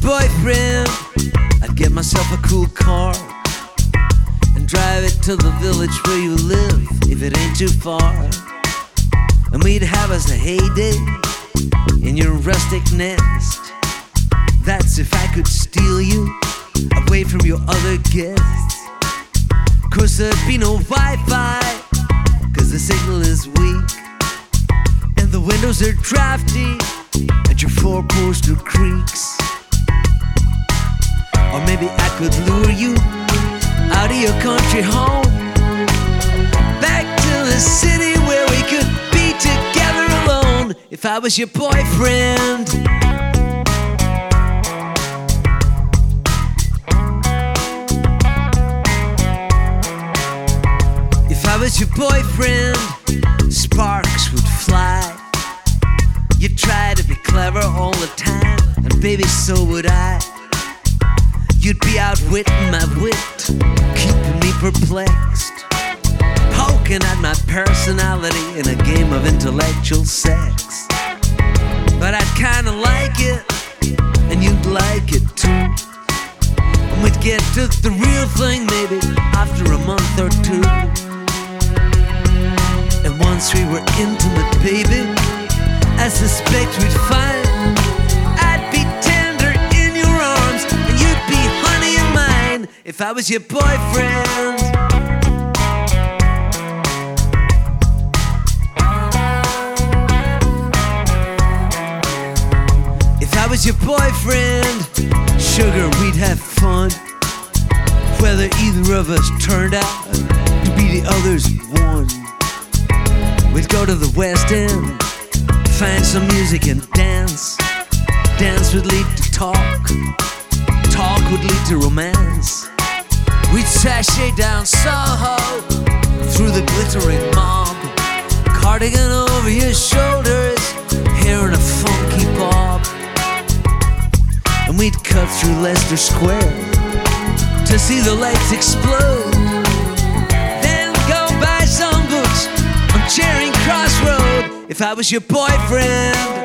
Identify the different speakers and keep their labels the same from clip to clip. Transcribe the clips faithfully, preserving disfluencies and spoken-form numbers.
Speaker 1: boyfriend, I'd get myself a cool car and drive it to the village where you live, if it ain't too far. And we'd have us a heyday in your rustic nest. That's if I could steal you away from your other guests. Cause there'd be no Wi-Fi, cause the signal is weak, and the windows are drafty, and your four-poster creaks. Or maybe I could lure you out of your country home, back to the city where we could be together alone, if I was your boyfriend. If I was your boyfriend, sparks would fly. You'd try to be clever all the time, and baby, so would I. You'd be outwitting my wit, keeping me perplexed, poking at my personality in a game of intellectual sex. But I'd kinda like it, and you'd like it too, and we'd get to the real thing maybe after a month or two. And once we were intimate, baby, I suspect we'd find I'd be tender in your arms, and you'd be honey in mine, if I was your boyfriend. If I was your boyfriend, sugar, we'd have fun, whether either of us turned out to be the other's one. We'd go to the West End, find some music and dance. Dance would lead to talk, talk would lead to romance. We'd sashay down Soho, through the glittering mob, cardigan over your shoulders, hair in a funky bob. And we'd cut through Leicester Square to see the lights explode, then go buy some books on Charing Cross Road, if I was your boyfriend.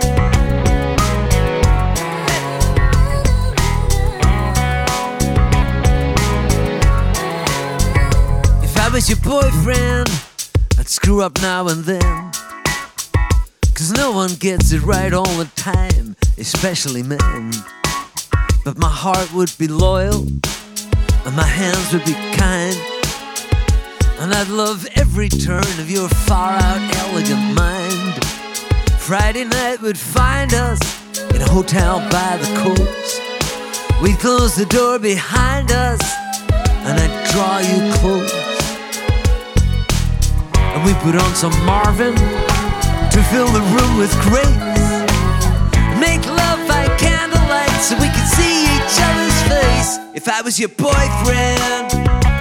Speaker 1: If I was your boyfriend, I'd screw up now and then, cause no one gets it right all the time, especially men. But my heart would be loyal, and my hands would be kind, and I'd love every turn of your far-out, elegant mind. Friday night would find us in a hotel by the coast. We'd close the door behind us, and I'd draw you close, and we'd put on some Marvin to fill the room with grace, make love by candlelight so we could see each other's face, if I was your boyfriend.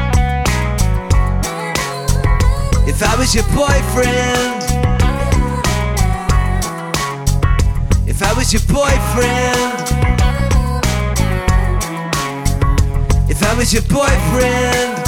Speaker 1: If I was your boyfriend. If I was your boyfriend. If I was your boyfriend.